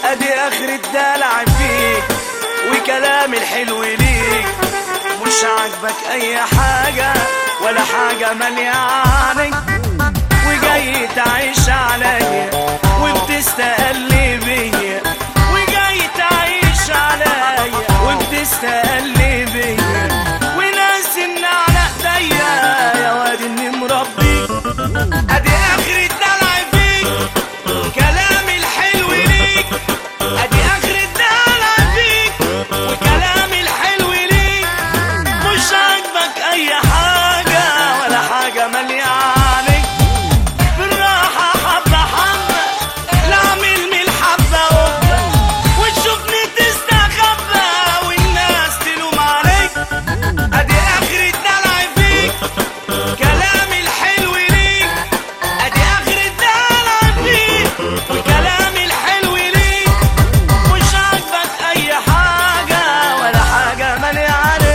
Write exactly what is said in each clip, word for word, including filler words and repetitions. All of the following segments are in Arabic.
ادي اخر الدلع فيك وكلام الحلو ليك، مش عاجبك اي حاجة ولا حاجة مليانك، وجاي تعيش عليا وبتستقلي بيا، وجاي تعيش عليا وبتستقلي بيا، وناس ان على ايديا يا واد اني مربيك. ادي اخر الدلع فيك كلام الحلو ليك، ادي اخر الدلع فيك وكلام الحلو ليك، مش عاجبك اي حاجة ولا حاجة مليانك، بالراحة حبة حبة لاعمل من الحبة قبة، وتشوفني تستخبى والناس تلوم عليك. ادي اخر الدلع فيك كلام الحلو ليك، ادي اخر الدلع فيك وكلام الحلو ليك، مش عاجبك اي حاجة ولا حاجة مالي عليك.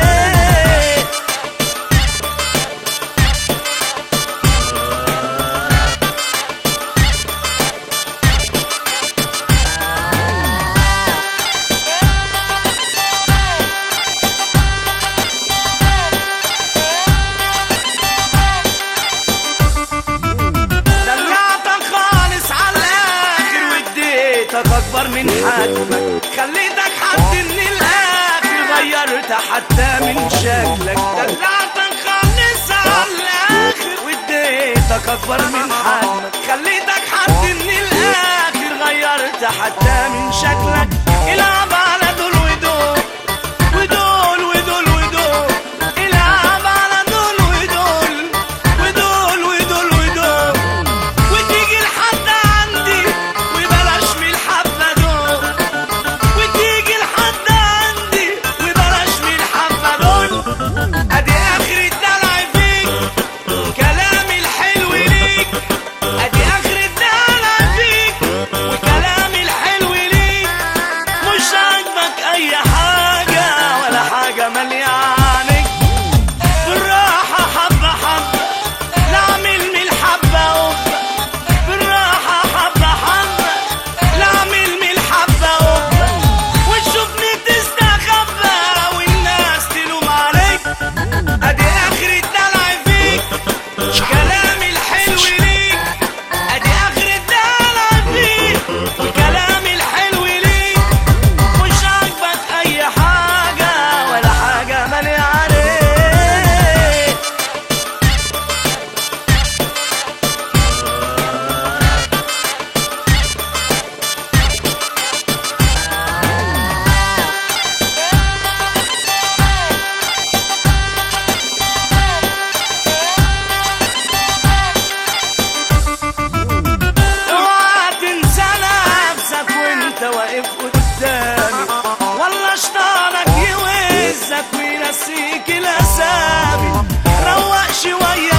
دلعتك خالص على الاخر واديتك اكبر من حجمك، خليتك حد من الاخر غيرت حتى من شكلك. دلعتك خالص على الاخر واديتك اكبر من حجمك، خليتك حد من الاخر غيرت حتى من شكلك. العب على دول ودول ودول ودول ودول، العب على دول ودول ودول ودول ودول، وتيجي لحد عندي وبلاش من الحبة دول، وتيجي لحد عندي وبلاش من الحبة دول. ادي اخر الدلع فيك كلام الحلو ليك، ادي اخر الدلع فيك وكلام الحلو ليك، مش عاجبك اي حاجة ولا حاجة مليانك، بالراحة حبة حبة لاعمل من الحبة قبة، بالراحة حبة حبة لاعمل من الحبة قبة، وتشوفني تستخبى والناس تلوم عليك. ادي اخر الدلع فيك كلام الحلو ليك، ادي اخر الدلع فيك وكلام الحلو ليك، مش عاجبك اي حاجة ولا حاجة مالي عليك. اوعى تنسى نفسك وانت واقف قدامي، والله شطانك يوزك وينسيك الاسامي، روق شوية